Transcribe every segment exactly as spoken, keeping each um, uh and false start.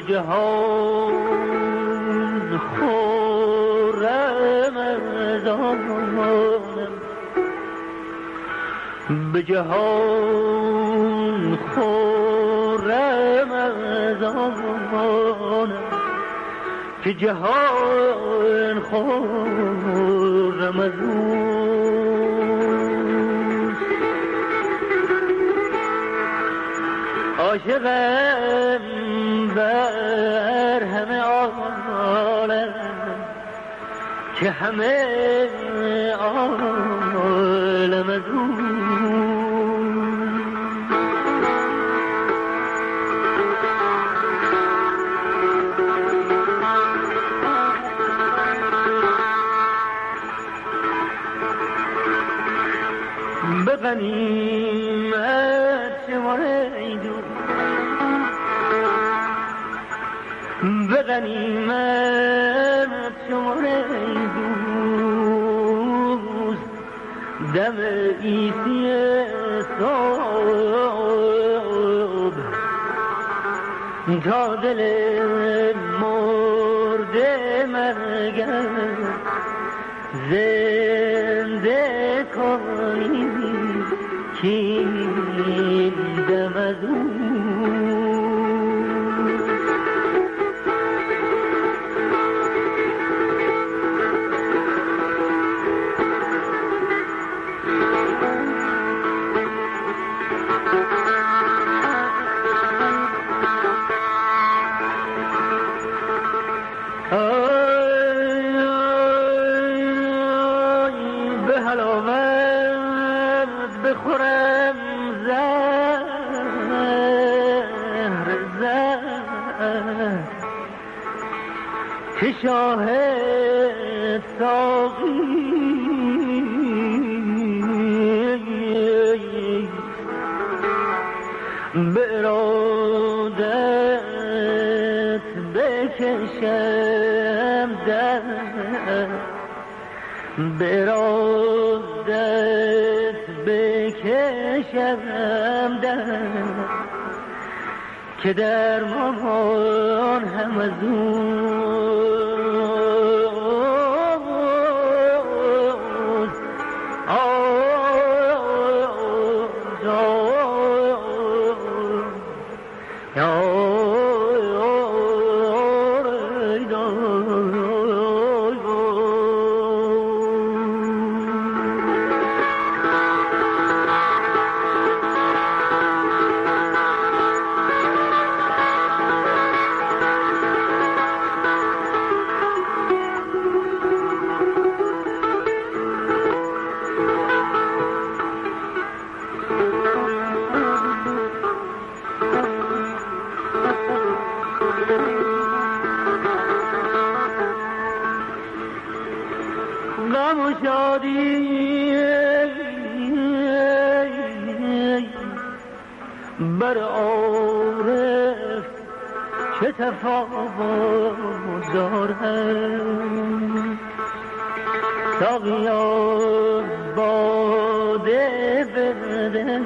جهان خورم از آنم، به جهان خورم از آنم که جهان خورم از اوست. عاشقم بر همه عالم که همه عالم از اوست. به غنیمت شمار ای دوست، به غنیمت شمار ای دوست، دم عیسی صبح تا دل مرده مرگم زنده کنی که دم از او. بخورم زهر زهر که شاهد ساقی به ارادت بکشم در، به ارادت بکشم در که در مان هم از اوست. غم و شادی بر عارف چه تفاوت دارد، ساقیا باده بده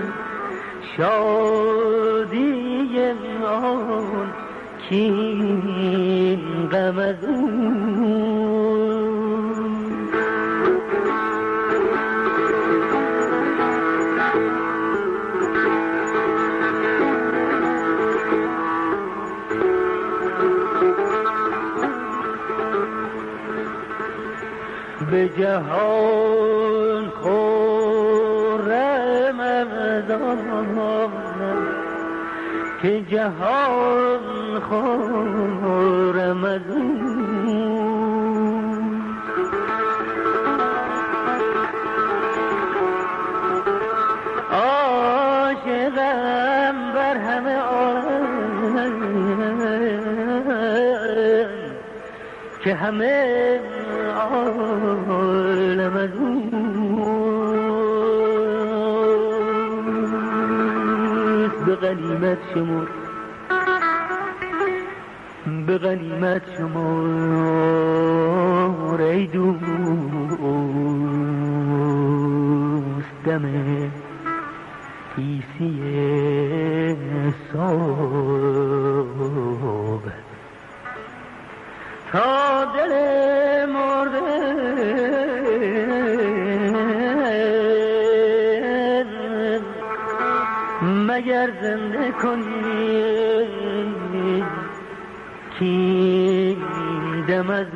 شادی آن کین غم از او. به جهان خورم از آنم که جهان خورم از او. عاشقم بر همه عالم که همه عالم از اوست. به غنیمت شمار، به غنیمت شمار ای دوست، دم عیسی صبح اگر زنده کنی کی دم از